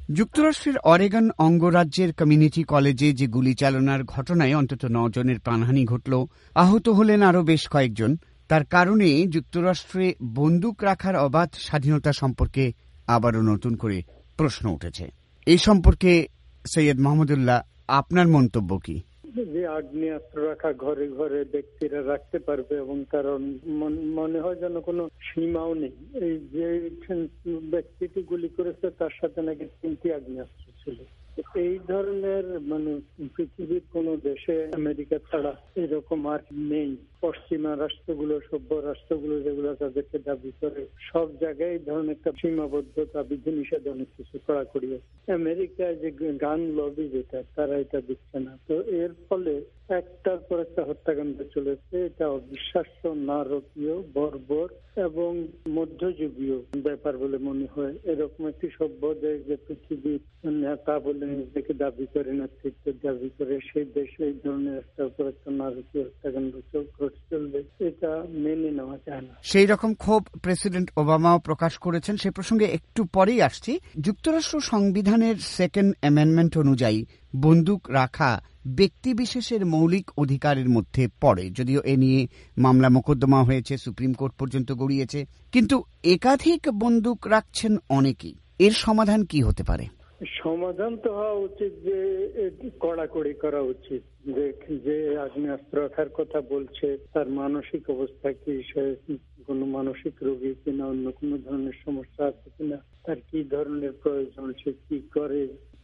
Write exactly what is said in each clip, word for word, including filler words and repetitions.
যুক্তরাষ্ট্রের অরেগন অঙ্গরাজ্যের কমিউনিটি কলেজে যে গুলি চালনার ঘটনায় অন্তত নজনের প্রাণহানি ঘটল, আহত হলেন আরও বেশ কয়েকজন। তার কারণে যুক্তরাষ্ট্রে বন্দুক রাখার অবাধ স্বাধীনতা সম্পর্কে আবারও নতুন করে প্রশ্ন উঠেছে। এই সম্পর্কে সৈয়দ মাহমুদুল্লাহ, আপনার মন্তব্য কি? যে আগ্নেয়াস্ত্র রাখা ঘরে ঘরে ব্যক্তিরা রাখতে পারবে এবং কারণ মনে হয় যেন কোনো সীমাও নেই। এই যে ব্যক্তিটি গুলি করেছে তার সাথে নাকি তিনটি আগ্নেয়াস্ত্র ছিল। এই ধরনের মানে পৃথিবীর কোন দেশে আমেরিকা ছাড়া এরকম আর নেই। পশ্চিমা রাষ্ট্রগুলো, সভ্য রাষ্ট্রগুলো যেগুলো তাদেরকে দাবি করে, সব জায়গায় এই ধরনের একটা সীমাবদ্ধতা, বিধিনিষেধ অনেক কিছু কড়াকড়ি আছে। আমেরিকায় যে গান লবি যেটা, তারা এটা দিচ্ছে না। তো এর ফলে একটার পর একটা হত্যাকাণ্ড চলেছে। এটা অবিশ্বাস্য, নারকীয়, বর্বর এবং মধ্যযুগীয় ব্যাপার বলে মনে হয়। এরকম একটি সভ্য দেশ যে পৃথিবীর নেতা বলে নিজেকে দাবি করে, নেতৃত্ব দাবি করে, সেই দেশে এই ধরনের একটার পর একটা নারকীয় হত্যাকাণ্ড চলবে, এটা মেনে নেওয়া যায় না। সেই রকম ক্ষোভ প্রেসিডেন্ট ওবামাও প্রকাশ করেছেন। সে প্রসঙ্গে একটু পরেই আসছি। যুক্তরাষ্ট্র সংবিধানের সেকেন্ড অ্যামেন্ডমেন্ট অনুযায়ী বন্দুক রাখা ব্যক্তি বিশেষের মৌলিক অধিকারের মধ্যে পড়ে, যদিও এ নিয়ে মামলা মোকদ্দমা হয়েছে, সুপ্রিম কোর্ট পর্যন্ত গড়িয়েছে। কিন্তু একাধিক বন্দুক রাখছেন অনেকেই। এর সমাধান কি হতে পারে? সমাধান তো হওয়া উচিত যে কড়াকড়ি করা উচিত। যে যে আগ্নেয়াস্ত্র রাখার কথা বলছে তার মানসিক অবস্থা কি, সে কোন মানসিক রোগী কিনা, অন্য কোন ধরনের সমস্যা আছে কিনা, তার কি ধরনের প্রয়োজন, সে কি করে,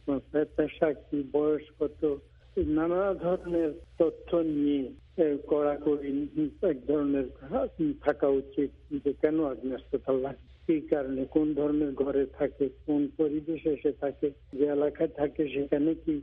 পেশা কি, বয়স কত, নানা ধরনের তথ্য নিয়ে কড়াকড়ি এক ধরনের থাকা উচিত। যে কেন আগ্নেয়াস্ত্র তার লাগে, কি কারণে, কোন ধরনের ঘরে থাকে, কোন পরিবেশে সে থাকে, যে এলাকায় থাকে সেখানে কি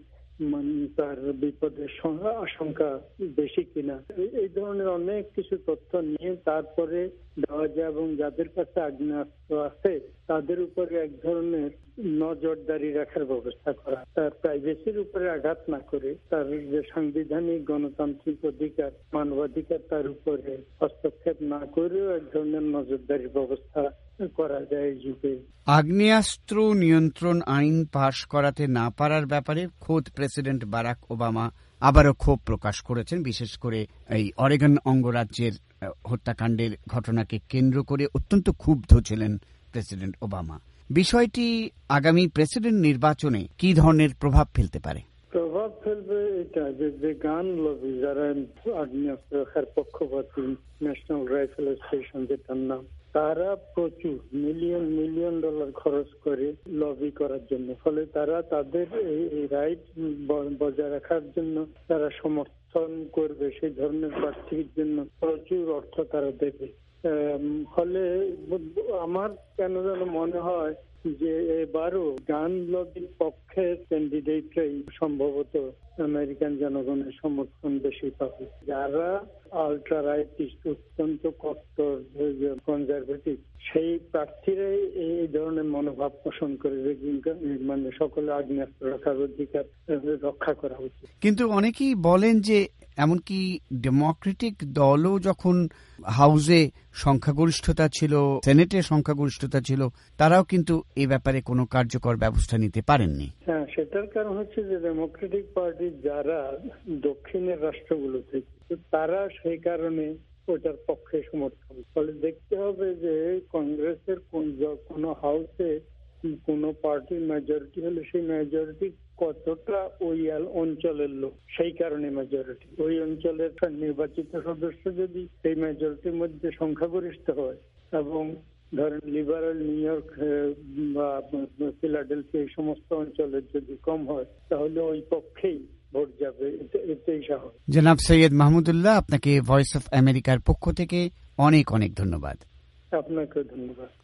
তার বিপদের আশঙ্কা বেশি কিনা, এই ধরনের অনেক কিছু তথ্য নিয়ে তারপরে দেওয়া যায়। এবং যাদের কাছে আগ্নেয়াস্ত্র আছে তাদের উপরে এক ধরনের নজরদারি রাখার ব্যবস্থা করা, তার প্রাইভেসির উপরে আঘাত না করে, তার যে সাংবিধানিক গণতান্ত্রিক অধিকার, মানবাধিকার, তার উপরে হস্তক্ষেপ না করেও এক ধরনের নজরদারির ব্যবস্থা করা যায়। যুগে আগ্নেয়াস্ত্র নিয়ন্ত্রণ আইন পাশ করাতে না পারার ব্যাপারে খোদ প্রেসিডেন্ট বারাক ওবামা আবারও ক্ষোভ প্রকাশ করেছেন। বিশেষ করে এই অরেগন অঙ্গরাজ্যের হত্যাকাণ্ডের ঘটনাকে কেন্দ্র করে অত্যন্ত ক্ষুব্ধ ছিলেন প্রেসিডেন্ট ওবামা। বিষয়টি আগামী প্রেসিডেন্ট নির্বাচনে কি ধরনের প্রভাব ফেলতে পারে? প্রভাব ফেলবে এটা যে গান লবি, যারা আগ্নেয়াস্ত্র রাখার পক্ষপাতী, ন্যাশনাল রাইফেল অ্যাসোসিয়েশন যেটার নাম, তারা প্রচুর মিলিয়ন মিলিয়ন ডলার খরচ করে লবি করার জন্য। ফলে তারা তাদের এই রাইট বজায় রাখার জন্য তারা সমর্থন করবে, সেই ধরনের প্রার্থীর জন্য প্রচুর অর্থ তারা দেবে। ফলে আমার কেন যেন মনে হয় যে এবারও গান লবির পক্ষের ক্যান্ডিডেটরাই সম্ভবত আমেরিকান জনগণের সমর্থন বেশি পাবে। যারা আল্ট্রা রাইটিস্ট, অত্যন্ত কট্টর কনজারভেটিভ, সেই প্রার্থীরাই এই ধরনের মনোভাব পোষণ করে, মানে সকলে আগ্নেয়াস্ত্র রাখার অধিকার রক্ষা করা উচিত। কিন্তু অনেকেই বলেন যে এমনকি ডেমোক্রেটিক দলও যখন হাউসে সংখ্যাগরিষ্ঠতা ছিল, সেনেটে সংখ্যাগরিষ্ঠতা ছিল, তারাও কিন্তু এ ব্যাপারে কোনো কার্যকর ব্যবস্থা নিতে পারেননি। হ্যাঁ, সেটার কারণ হচ্ছে যে ডেমোক্রেটিক পার্টির যারা দক্ষিণের রাষ্ট্রগুলো থেকে, তারা সেই কারণে ওটার পক্ষে সমর্থন। ফলে দেখতে হবে যে কংগ্রেসের কোন হাউসে কোন পার্টির মেজরিটি হলে সেই মেজরিটি কতটা ওই অঞ্চলের লোক, সেই কারণে মেজরিটি। ওই অঞ্চলের নির্বাচিত সদস্য যদি সেই মেজরিটির মধ্যে সংখ্যাগরিষ্ঠ হয় এবং ধরেন লিবারেল নিউ ইয়র্ক বা ফিলাডেলফিয়া এই সমস্ত অঞ্চলের যদি কম হয়, তাহলে ওই পক্ষেই ভোট যাবে। এটাই সহজ। জনাব সৈয়দ মাহমুদুল্লাহ, আপনাকে ভয়েস অফ আমেরিকার পক্ষ থেকে অনেক অনেক ধন্যবাদ। আপনাকে ধন্যবাদ।